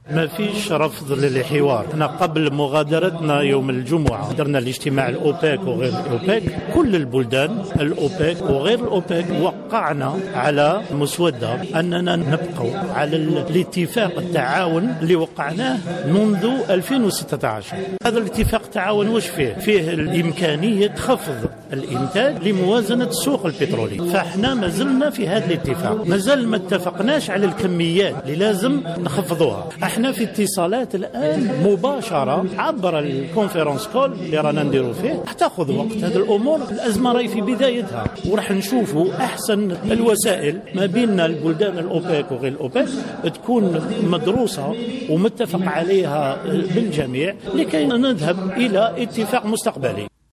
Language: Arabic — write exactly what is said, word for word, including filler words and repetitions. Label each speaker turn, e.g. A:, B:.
A: ما فيش رفض للحوار. احنا قبل مغادرتنا يوم الجمعة درنا الاجتماع الأوبك وغير الأوبك، كل البلدان الأوبك وغير الأوبك وقعنا على مسودة أننا نبقى على الاتفاق التعاون اللي وقعناه منذ ألفين وستة عشر. هذا الاتفاق التعاون وش فيه؟ فيه الإمكانية خفض الإنتاج لموازنة السوق البترولي، فاحنا ما زلنا في هذا الاتفاق، ما زال ما اتفقناش على الكميات اللي لازم نخفضوها. احنا في اتصالات الآن مباشرة عبر الكونفرنس كول اللي رانا نديروا فيه، تاخذ وقت. هذه الأمور الأزمة راهي في بدايتها، وراح نشوفوا أحسن الوسائل ما بين البلدان الأوبك وغير الأوبك تكون مدروسة ومتفق عليها بالجميع لكي نذهب إلى اتفاق مستقبلي.